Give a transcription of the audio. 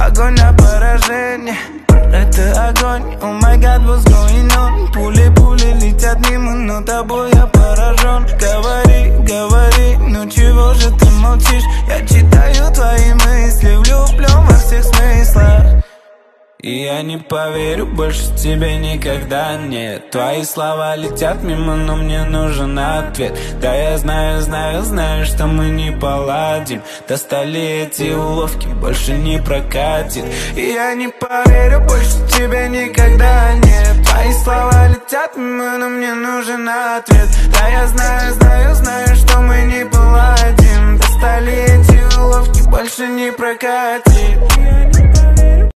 огонь на поражение. Это огонь, oh my god, what's going on? Пули летят мимо, но тобой я поражен. Говори, ну чего же ты молчишь? Я читаю твои мысли, влюблен во всех смыслах. И я не поверю больше тебе никогда, нет. Твои слова летят мимо, но мне нужен ответ. Да я знаю, что мы не поладим. Достали эти уловки, больше не прокатит. И я не поверю больше тебе никогда, нет. Твои слова летят мимо, но мне нужен ответ. Да